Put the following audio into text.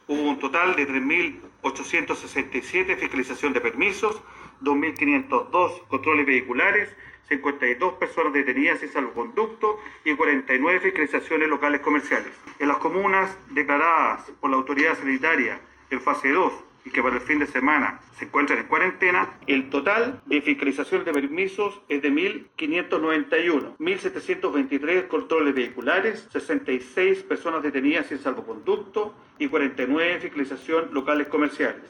Hubo un total de 3.867 fiscalización de permisos, 2.502 controles vehiculares, 52 personas detenidas sin salvoconducto y 49 fiscalizaciones locales comerciales. En las comunas declaradas por la autoridad sanitaria en fase 2 y que para el fin de semana se encuentran en cuarentena, el total de fiscalización de permisos es de 1.591, 1.723 controles vehiculares, 66 personas detenidas sin salvoconducto y 49 fiscalización locales comerciales.